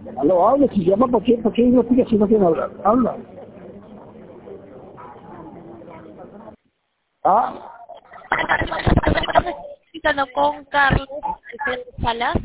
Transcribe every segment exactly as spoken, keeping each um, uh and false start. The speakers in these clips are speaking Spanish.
Aló, habla, si llama, ¿por qué, por qué no explica si no quiere hablar? Habla. Ah, Estamos con Carlos Alfredo Salas.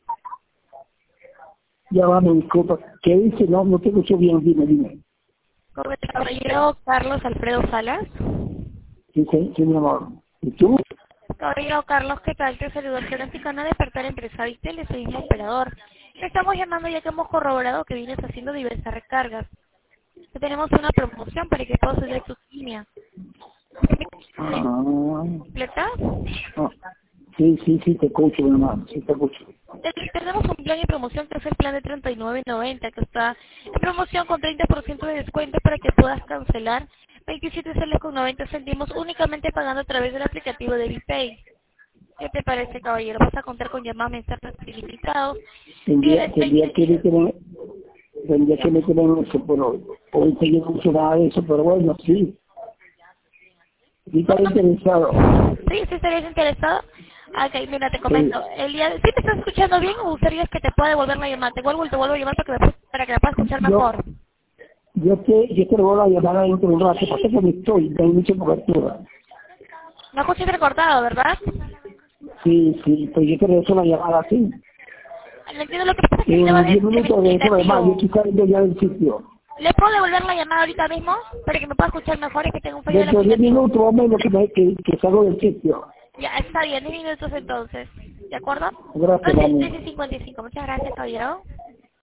ya va, me disculpa. ¿Qué dice? No, no te escucho bien, dime, dime. Con el caballero Carlos Alfredo Salas. Sí, sí, sí, mi amor. ¿Y tú? Caballero Carlos, ¿qué tal? Te saludo al Mexicana de Despertar Empresa Vitel, le soy un operador. Te estamos llamando ya que hemos corroborado que vienes haciendo diversas recargas. Te tenemos una promoción para que puedas usar tu línea. Ah, ¿Completa? ah, sí, sí, sí, te escucho, mi amor, sí te escucho. Te- Tenemos un plan de promoción que es el plan de treinta y nueve noventa, que está en promoción con treinta por ciento de descuento para que puedas cancelar veintisiete soles con noventa céntimos únicamente pagando a través del aplicativo de BPay. ¿Qué te parece, caballero? Vas a contar con llamadas, mensajes ilimitados. Tendría, Tienes tendría veinte que días. meterme, tendría que meterme en eso, pero hoy yo no mucho nada de eso, pero bueno, sí. Sí, No, estaba no me... interesado. Sí, sí estarías interesado. Ok, mira, te Sí. comento. El día de... ¿Sí me estás escuchando bien o gustaría que te pueda devolver la llamada? Te vuelvo y te vuelvo a llamar para que, me... para que me puedas escuchar Yo, mejor. yo te, yo te voy a llamar dentro de un rato, pasa que me estoy, no hay mucha cobertura. No escuché recortado, ¿verdad? Sí, sí, pues yo te regreso la llamada así. No entiendo lo que pasa, es que el tema En es diez minutos de eso, además, yo explicativo. estoy saliendo ya del sitio. ¿Le puedo devolver la llamada ahorita mismo? Para que me pueda escuchar mejor y que tenga un fallo del Dentro de diez aplicativo. minutos o menos que, me, que, que salgo del sitio. Ya, está bien, diez minutos entonces. ¿De acuerdo? Gracias, once, mami. trece cincuenta y cinco. Muchas gracias, caballero.